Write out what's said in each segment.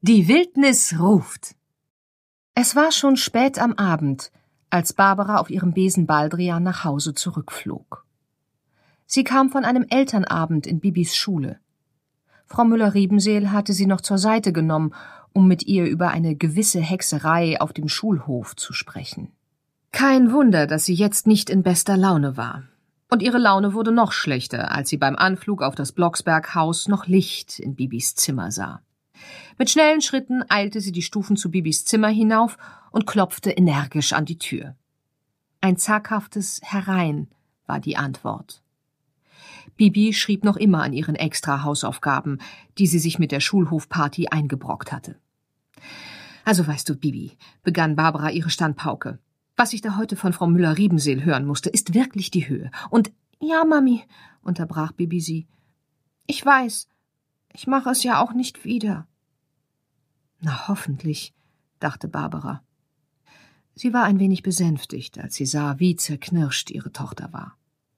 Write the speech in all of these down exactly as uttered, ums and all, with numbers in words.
Die Wildnis ruft. Es war schon spät am Abend, als Barbara auf ihrem Besen Baldrian nach Hause zurückflog. Sie kam von einem Elternabend in Bibis Schule. Frau Müller-Riebenseel hatte sie noch zur Seite genommen, um mit ihr über eine gewisse Hexerei auf dem Schulhof zu sprechen. Kein Wunder, dass sie jetzt nicht in bester Laune war. Und ihre Laune wurde noch schlechter, als sie beim Anflug auf das Blocksberg-Haus noch Licht in Bibis Zimmer sah. Mit schnellen Schritten eilte sie die Stufen zu Bibis Zimmer hinauf und klopfte energisch an die Tür. Ein zaghaftes Herein war die Antwort. Bibi schrieb noch immer an ihren Extra-Hausaufgaben, die sie sich mit der Schulhofparty eingebrockt hatte. »Also weißt du, Bibi«, begann Barbara ihre Standpauke, »was ich da heute von Frau Müller-Riebenseel hören musste, ist wirklich die Höhe. Und »Ja, Mami«, unterbrach Bibi sie, »ich weiß, ich mache es ja auch nicht wieder.« »Na, hoffentlich«, dachte Barbara. Sie war ein wenig besänftigt, als sie sah, wie zerknirscht ihre Tochter war.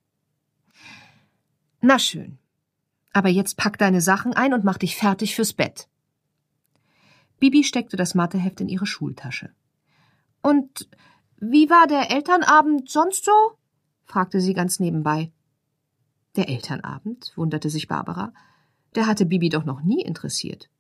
»Na schön, aber jetzt pack deine Sachen ein und mach dich fertig fürs Bett.« Bibi steckte das Matheheft in ihre Schultasche. »Und wie war der Elternabend sonst so?« fragte sie ganz nebenbei. Der Elternabend, wunderte sich Barbara, der hatte Bibi doch noch nie interessiert.